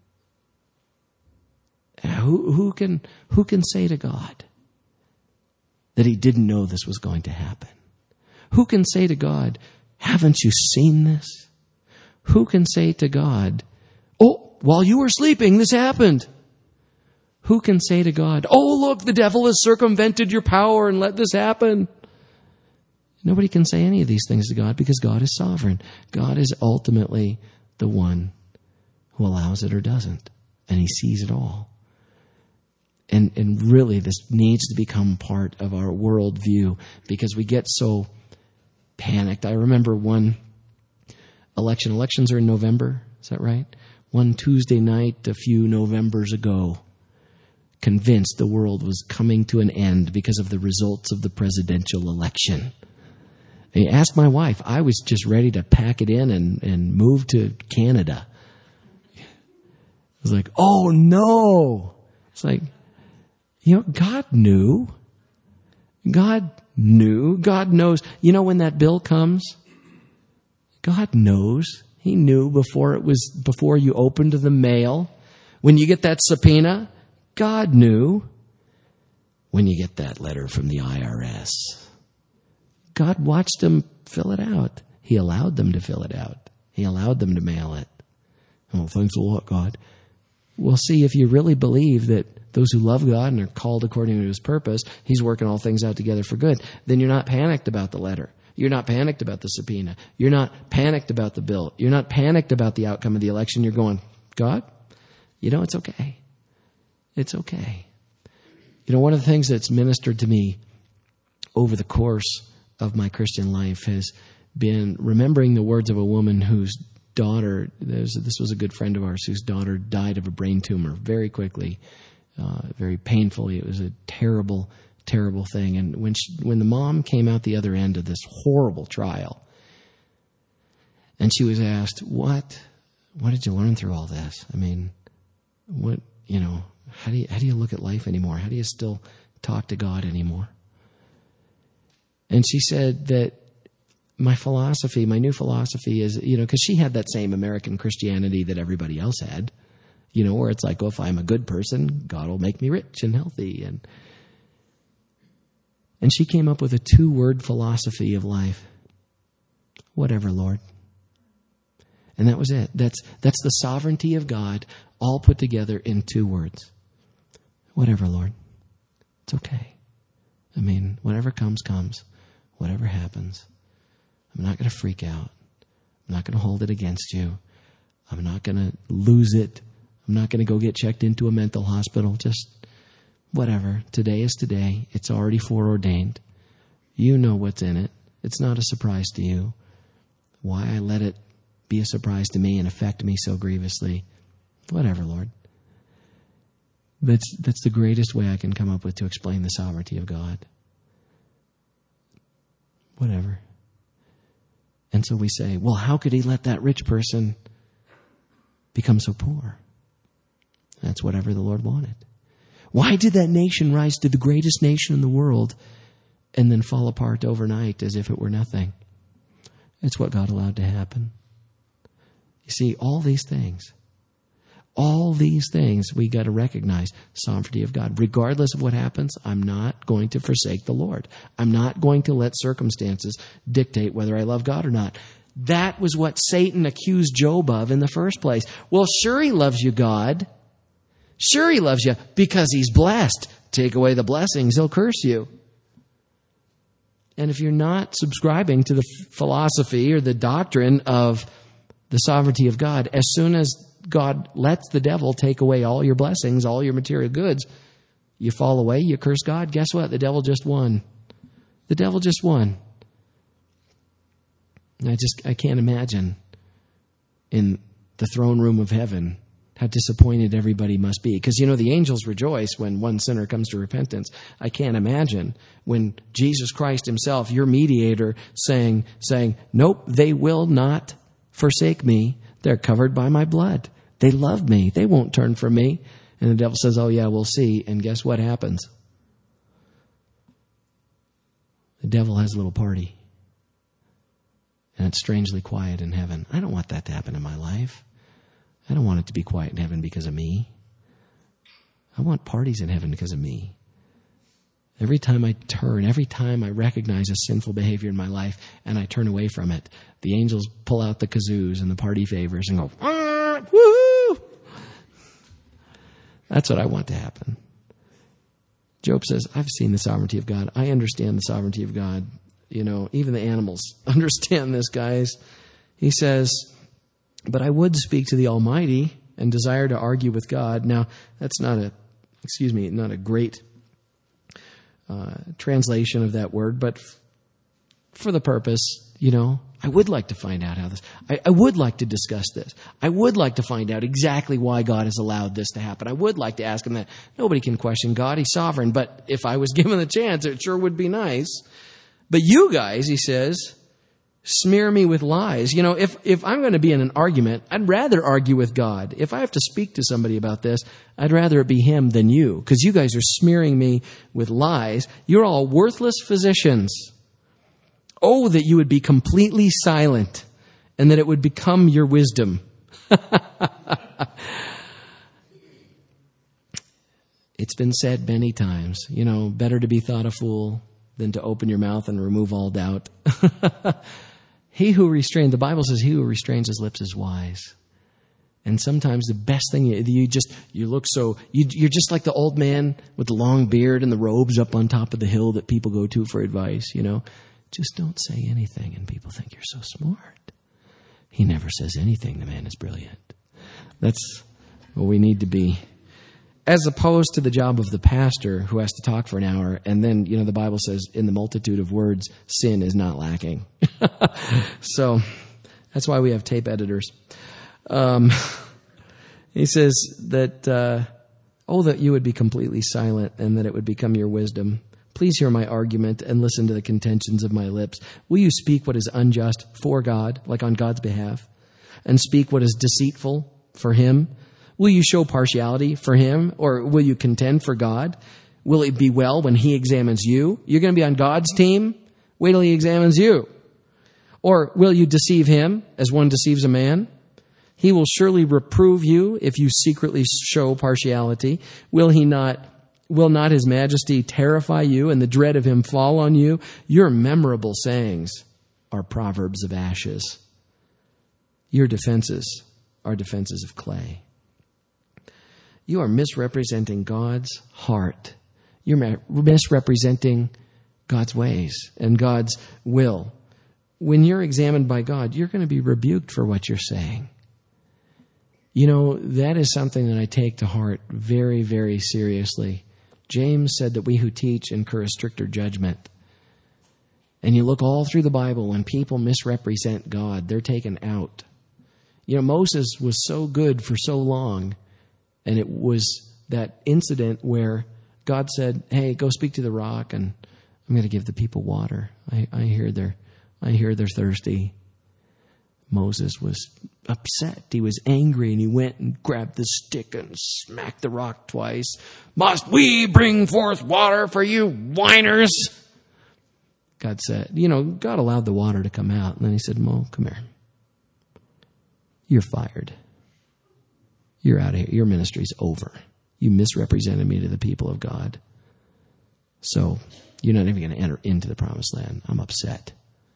who can say to God that he didn't know this was going to happen? Who can say to God, haven't you seen this? Who can say to God, oh, while you were sleeping, this happened? Who can say to God, oh, look, the devil has circumvented your power and let this happen? Nobody can say any of these things to God because God is sovereign. God is ultimately the one who allows it or doesn't, and he sees it all. And really, this needs to become part of our worldview because we get so panicked. I remember one election. Elections are in November. Is that right? One Tuesday night a few Novembers ago, convinced the world was coming to an end because of the results of the presidential election. I asked my wife. I was just ready to pack it in and move to Canada. I was like, oh no. It's like, God knew. God knew. God knows. When that bill comes, God knows. He knew before you opened the mail. When you get that subpoena, God knew. When you get that letter from the IRS, God watched them fill it out. He allowed them to fill it out. He allowed them to mail it. Oh, thanks a lot, God. Well, see, if you really believe that those who love God and are called according to his purpose, he's working all things out together for good, then you're not panicked about the letter. You're not panicked about the subpoena. You're not panicked about the bill. You're not panicked about the outcome of the election. You're going, God, it's okay. It's okay. One of the things that's ministered to me over the course of my Christian life has been remembering the words of a woman whose daughter, this was a good friend of ours, whose daughter died of a brain tumor very quickly, very painfully. It was a terrible, terrible thing. And when the mom came out the other end of this horrible trial, and she was asked, what did you learn through all this? I mean, how do you look at life anymore? How do you still talk to God anymore? And she said that my new philosophy is, because she had that same American Christianity that everybody else had, where it's like, if I'm a good person, God will make me rich and healthy. And she came up with a 2-word philosophy of life. Whatever, Lord. And that was it. That's the sovereignty of God all put together in 2 words. Whatever, Lord. It's okay. I mean, whatever comes, comes. Whatever happens. I'm not going to freak out. I'm not going to hold it against you. I'm not going to lose it. I'm not going to go get checked into a mental hospital. Just whatever. Today is today. It's already foreordained. You know what's in it. It's not a surprise to you. Why I let it be a surprise to me and affect me so grievously. Whatever, Lord. That's the greatest way I can come up with to explain the sovereignty of God. Whatever. And so we say, well, how could he let that rich person become so poor? That's whatever the Lord wanted. Why did that nation rise to the greatest nation in the world and then fall apart overnight as if it were nothing? It's what God allowed to happen. You see, all these things we got to recognize sovereignty of God. Regardless of what happens, I'm not going to forsake the Lord. I'm not going to let circumstances dictate whether I love God or not. That was what Satan accused Job of in the first place. Well, sure he loves you, God. Sure he loves you because he's blessed. Take away the blessings, he'll curse you. And if you're not subscribing to the philosophy or the doctrine of the sovereignty of God, as soon as God lets the devil take away all your blessings, all your material goods, you fall away, you curse God. Guess what? The devil just won. The devil just won. And I can't imagine in the throne room of heaven how disappointed everybody must be. Because, the angels rejoice when one sinner comes to repentance. I can't imagine when Jesus Christ himself, your mediator, saying, nope, they will not forsake me. They're covered by my blood. They love me. They won't turn from me. And the devil says, oh yeah, we'll see. And guess what happens? The devil has a little party. And it's strangely quiet in heaven. I don't want that to happen in my life. I don't want it to be quiet in heaven because of me. I want parties in heaven because of me. Every time I recognize a sinful behavior in my life and I turn away from it, the angels pull out the kazoos and the party favors and go, woo! That's what I want to happen. Job says, I've seen the sovereignty of God. I understand the sovereignty of God. Even the animals understand this, guys. He says, but I would speak to the Almighty and desire to argue with God. Now, that's not a great translation of that word, but for the purpose, I would like to find out how this, I would like to discuss this. I would like to find out exactly why God has allowed this to happen. I would like to ask him that. Nobody can question God. He's sovereign. But if I was given the chance, it sure would be nice. But you guys, he says, smear me with lies. If I'm going to be in an argument, I'd rather argue with God. If I have to speak to somebody about this, I'd rather it be him than you. Because you guys are smearing me with lies. You're all worthless physicians. Oh, that you would be completely silent and that it would become your wisdom. It's been said many times, better to be thought a fool than to open your mouth and remove all doubt. The Bible says, he who restrains his lips is wise. And sometimes the best thing, you're just like the old man with the long beard and the robes up on top of the hill that people go to for advice, Just don't say anything and people think you're so smart. He never says anything. The man is brilliant. That's what we need to be. As opposed to the job of the pastor who has to talk for an hour and then, the Bible says in the multitude of words, sin is not lacking. So that's why we have tape editors. He says that, that you would be completely silent and that it would become your wisdom. Please hear my argument and listen to the contentions of my lips. Will you speak what is unjust for God, like on God's behalf, and speak what is deceitful for him? Will you show partiality for him, or will you contend for God? Will it be well when he examines you? You're going to be on God's team? Wait till he examines you. Or will you deceive him as one deceives a man? He will surely reprove you if you secretly show partiality. Will not his majesty terrify you and the dread of him fall on you? Your memorable sayings are proverbs of ashes. Your defenses are defenses of clay. You are misrepresenting God's heart. You're misrepresenting God's ways and God's will. When you're examined by God, you're going to be rebuked for what you're saying. You know, that is something that I take to heart very, very seriously. James said that we who teach incur a stricter judgment. And you look all through the Bible, when people misrepresent God, they're taken out. You know, Moses was so good for so long, and it was that incident where God said, hey, go speak to the rock, and I'm going to give the people water. I hear they're thirsty. Moses was upset. He was angry, and he went and grabbed the stick and smacked the rock twice. Must we bring forth water for you whiners? God said, God allowed the water to come out. And then he said, Mo, come here. You're fired. You're out of here. Your ministry's over. You misrepresented me to the people of God. So you're not even going to enter into the promised land. I'm upset.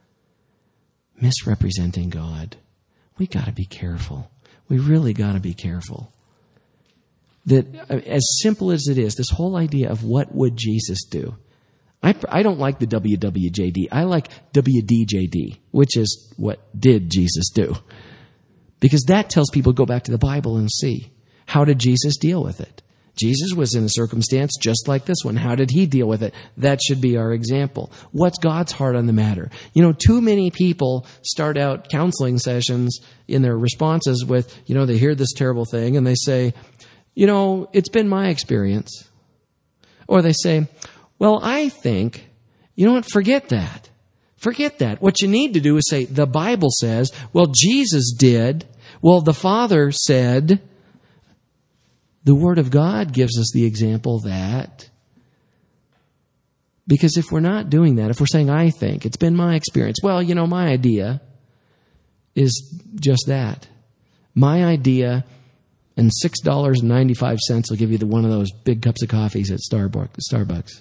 Misrepresenting God. We got to be careful. We really got to be careful. That as simple as it is, this whole idea of what would Jesus do? I don't like the WWJD. I like WDJD, which is what did Jesus do? Because that tells people go back to the Bible and see. How did Jesus deal with it? Jesus was in a circumstance just like this one. How did he deal with it? That should be our example. What's God's heart on the matter? Too many people start out counseling sessions in their responses with, they hear this terrible thing and they say, it's been my experience. Or they say, well, I think, forget that. Forget that. What you need to do is say, the Bible says, well, Jesus did. Well, the Father said. The Word of God gives us the example that. Because if we're not doing that, if we're saying, I think, it's been my experience. Well, my idea is just that. My idea, and $6.95 will give you one of those big cups of coffees at Starbucks.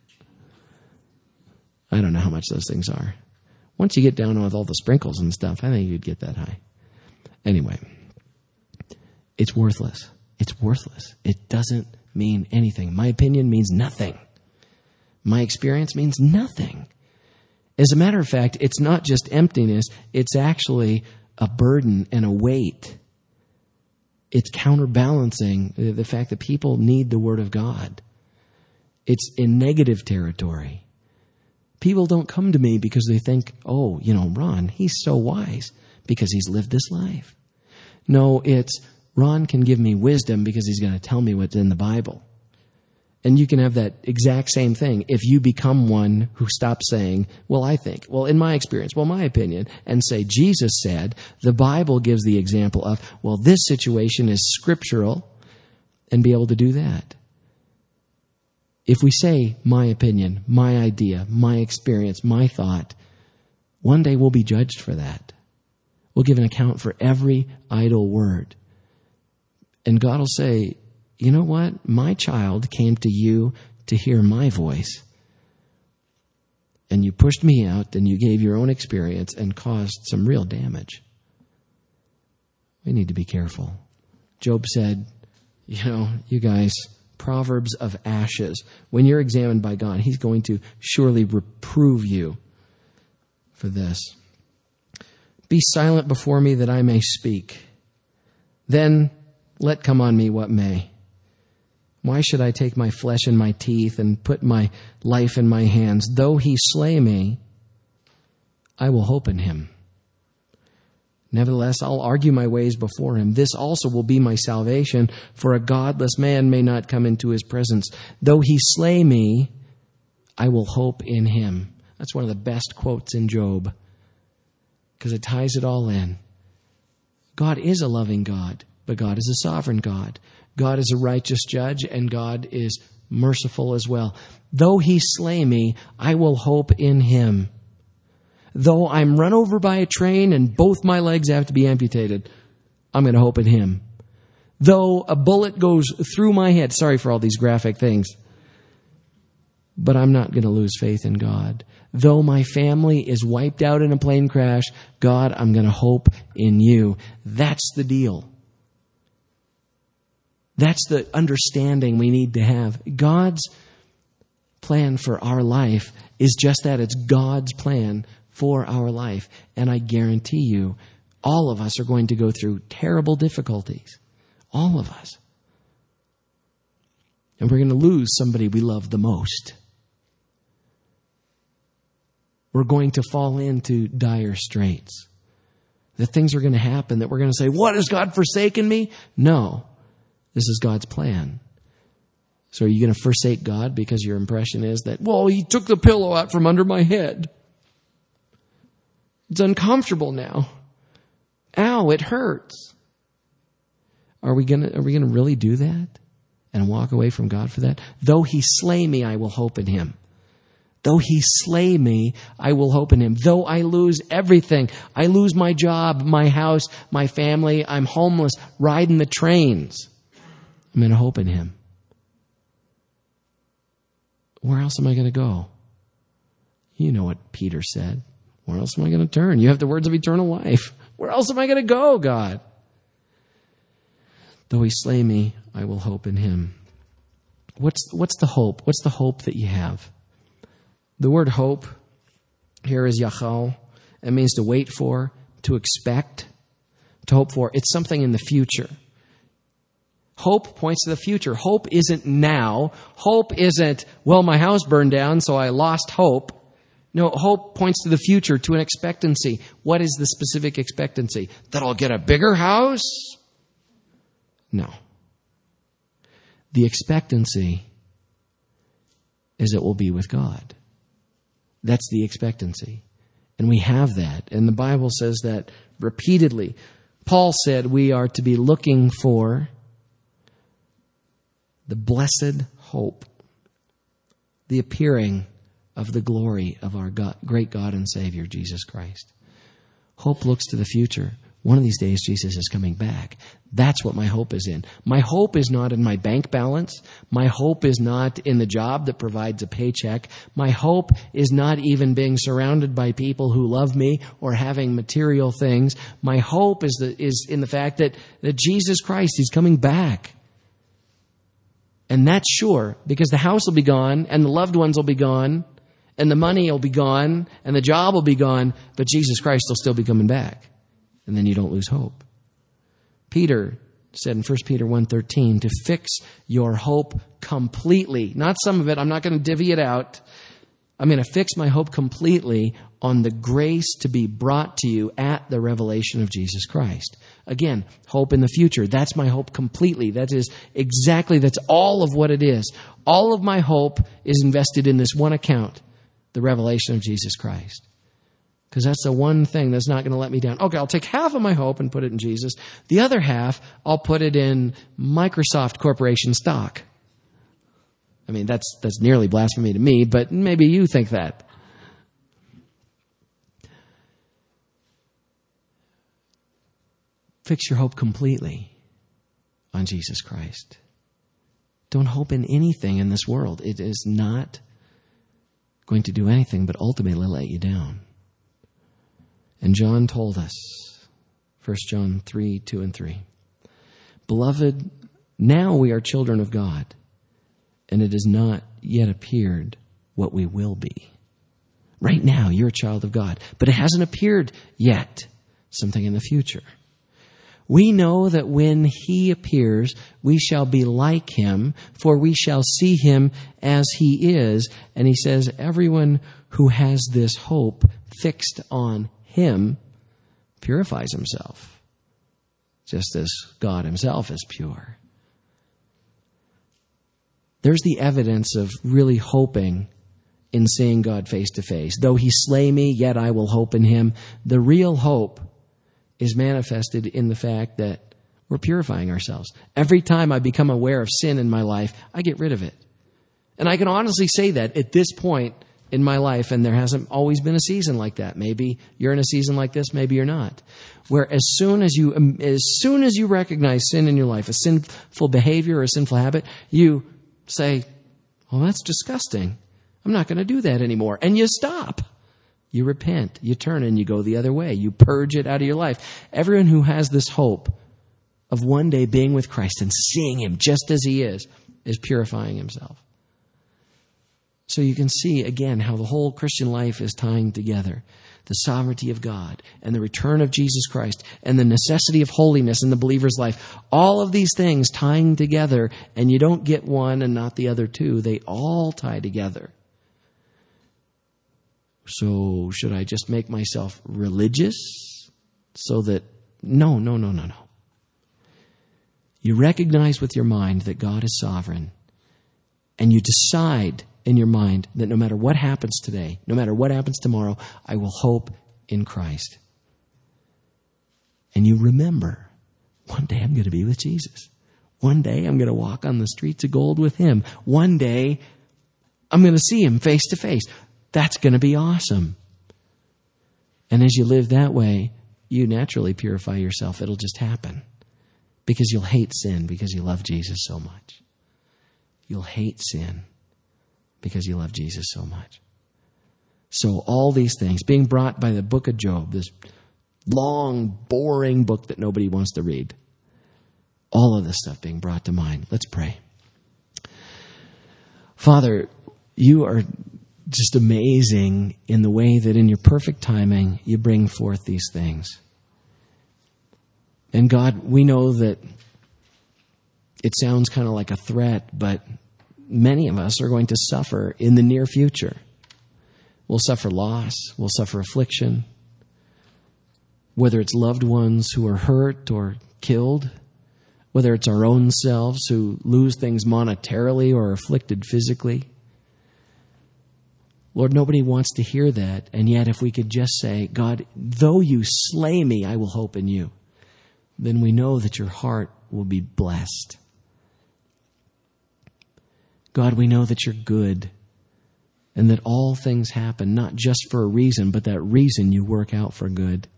I don't know how much those things are. Once you get down with all the sprinkles and stuff, I think you'd get that high. Anyway, it's worthless. It's worthless. It doesn't mean anything. My opinion means nothing. My experience means nothing. As a matter of fact, it's not just emptiness. It's actually a burden and a weight. It's counterbalancing the fact that people need the Word of God. It's in negative territory. People don't come to me because they think, Ron, he's so wise because he's lived this life. No, it's Ron can give me wisdom because he's going to tell me what's in the Bible. And you can have that exact same thing if you become one who stops saying, well, I think, well, in my experience, well, my opinion, and say, Jesus said, the Bible gives the example of, well, this situation is scriptural, and be able to do that. If we say my opinion, my idea, my experience, my thought, one day we'll be judged for that. We'll give an account for every idle word. And God will say, you know what? My child came to you to hear my voice. And you pushed me out and you gave your own experience and caused some real damage. We need to be careful. Job said, you guys, Proverbs of ashes. When you're examined by God, he's going to surely reprove you for this. Be silent before me that I may speak. Then let come on me what may. Why should I take my flesh in my teeth and put my life in my hands? Though he slay me, I will hope in him. Nevertheless, I'll argue my ways before him. This also will be my salvation, for a godless man may not come into his presence. Though he slay me, I will hope in him. That's one of the best quotes in Job, because it ties it all in. God is a loving God, but God is a sovereign God. God is a righteous judge, and God is merciful as well. Though he slay me, I will hope in him. Though I'm run over by a train and both my legs have to be amputated, I'm going to hope in him. Though a bullet goes through my head, sorry for all these graphic things, but I'm not going to lose faith in God. Though my family is wiped out in a plane crash, God, I'm going to hope in you. That's the deal. That's the understanding we need to have. God's plan for our life is just that. It's God's plan for our life. And I guarantee you, all of us are going to go through terrible difficulties. All of us. And we're going to lose somebody we love the most. We're going to fall into dire straits. That things are going to happen that we're going to say, what, has God forsaken me? No, this is God's plan. So are you going to forsake God because your impression is that, well, he took the pillow out from under my head. It's uncomfortable now. Ow, it hurts. Are we going to really do that and walk away from God for that? Though he slay me, I will hope in him. Though he slay me, I will hope in him. Though I lose everything, I lose my job, my house, my family, I'm homeless, riding the trains, I'm going to hope in him. Where else am I going to go? You know what Peter said. Where else am I going to turn? You have the words of eternal life. Where else am I going to go, God? Though he slay me, I will hope in him. What's the hope? What's the hope that you have? The word hope here is yachal. It means to wait for, to expect, to hope for. It's something in the future. Hope points to the future. Hope isn't now. Hope isn't, well, my house burned down, so I lost hope. No, hope points to the future, to an expectancy. What is the specific expectancy? That I'll get a bigger house? No. The expectancy is it will be with God. That's the expectancy. And we have that. And the Bible says that repeatedly. Paul said we are to be looking for the blessed hope, the appearing of the glory of our God, great God and Savior, Jesus Christ. Hope looks to the future. One of these days, Jesus is coming back. That's what my hope is in. My hope is not in my bank balance. My hope is not in the job that provides a paycheck. My hope is not even being surrounded by people who love me or having material things. My hope is in the fact that Jesus Christ is coming back. And that's sure, because the house will be gone, and the loved ones will be gone, and the money will be gone, and the job will be gone, but Jesus Christ will still be coming back. And then you don't lose hope. Peter said in 1 Peter 1:13, to fix your hope completely. Not some of it. I'm not going to divvy it out. I'm going to fix my hope completely on the grace to be brought to you at the revelation of Jesus Christ. Again, hope in the future. That's my hope completely. That's all of what it is. All of my hope is invested in this one account, the revelation of Jesus Christ. Because that's the one thing that's not going to let me down. Okay, I'll take half of my hope and put it in Jesus. The other half, I'll put it in Microsoft Corporation stock. I mean, that's nearly blasphemy to me, but maybe you think that. Fix your hope completely on Jesus Christ. Don't hope in anything in this world. It is not going to do anything but ultimately let you down. And John told us, 1 John 3:2-3, Beloved, now we are children of God, and it has not yet appeared what we will be. Right now, you're a child of God, but it hasn't appeared yet, something in the future. We know that when he appears, we shall be like him, for we shall see him as he is. And he says, everyone who has this hope fixed on him purifies himself, just as God himself is pure. There's the evidence of really hoping in seeing God face to face. Though he slay me, yet I will hope in him. The real hope is manifested in the fact that we're purifying ourselves. Every time I become aware of sin in my life, I get rid of it. And I can honestly say that at this point in my life, and there hasn't always been a season like that. Maybe you're in a season like this, maybe you're not. Where as soon as you recognize sin in your life, a sinful behavior or a sinful habit, you say, well, that's disgusting. I'm not going to do that anymore. And you stop. You repent. You turn and you go the other way. You purge it out of your life. Everyone who has this hope of one day being with Christ and seeing him just as he is purifying himself. So you can see, again, how the whole Christian life is tying together. The sovereignty of God and the return of Jesus Christ and the necessity of holiness in the believer's life. All of these things tying together, and you don't get one and not the other two. They all tie together. So should I just make myself religious so that... No. You recognize with your mind that God is sovereign, and you decide in your mind that no matter what happens today, no matter what happens tomorrow, I will hope in Christ. And you remember, one day I'm going to be with Jesus. One day I'm going to walk on the streets of gold with him. One day I'm going to see him face to face. That's going to be awesome. And as you live that way, you naturally purify yourself. It'll just happen. Because you'll hate sin because you love Jesus so much. You'll hate sin because you love Jesus so much. So all these things being brought by the book of Job, this long, boring book that nobody wants to read. All of this stuff being brought to mind. Let's pray. Father, you are just amazing in the way that in your perfect timing, you bring forth these things. And God, we know that it sounds kind of like a threat, but many of us are going to suffer in the near future. We'll suffer loss. We'll suffer affliction. Whether it's loved ones who are hurt or killed, whether it's our own selves who lose things monetarily or are afflicted physically. Lord, nobody wants to hear that. And yet if we could just say, God, though you slay me, I will hope in you. Then we know that your heart will be blessed. God, we know that you're good and that all things happen, not just for a reason, but that reason you work out for good.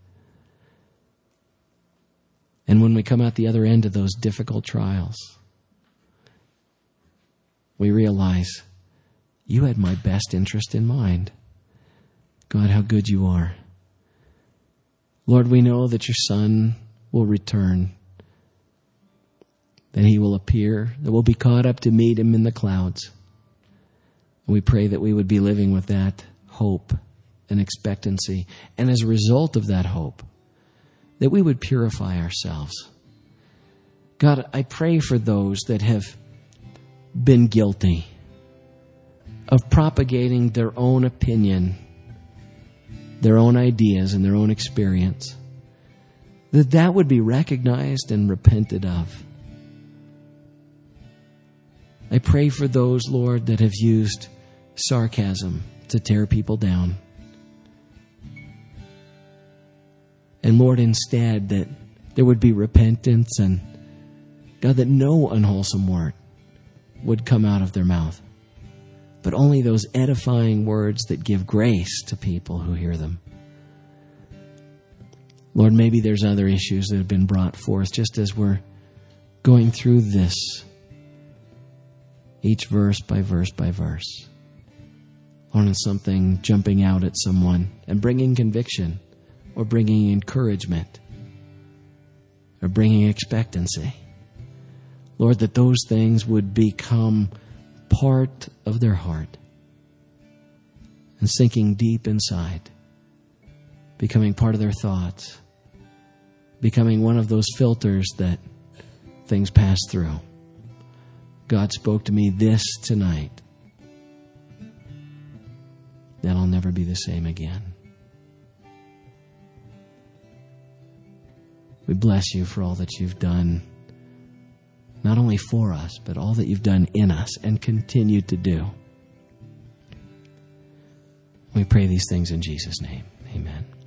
And when we come out the other end of those difficult trials, we realize you had my best interest in mind. God, how good you are. Lord, we know that your Son will return, that he will appear, that we'll be caught up to meet him in the clouds. And we pray that we would be living with that hope and expectancy. And as a result of that hope, that we would purify ourselves. God, I pray for those that have been guilty of propagating their own opinion, their own ideas, and their own experience. That would be recognized and repented of. I pray for those, Lord, that have used sarcasm to tear people down. And Lord, instead, that there would be repentance and, God, that no unwholesome word would come out of their mouth, but only those edifying words that give grace to people who hear them. Lord, maybe there's other issues that have been brought forth just as we're going through this, each verse by verse by verse. On something jumping out at someone and bringing conviction or bringing encouragement or bringing expectancy. Lord, that those things would become part of their heart and sinking deep inside, becoming part of their thoughts, becoming one of those filters that things pass through. God spoke to me this tonight, that I'll never be the same again. We bless you for all that you've done, not only for us, but all that you've done in us and continue to do. We pray these things in Jesus' name. Amen.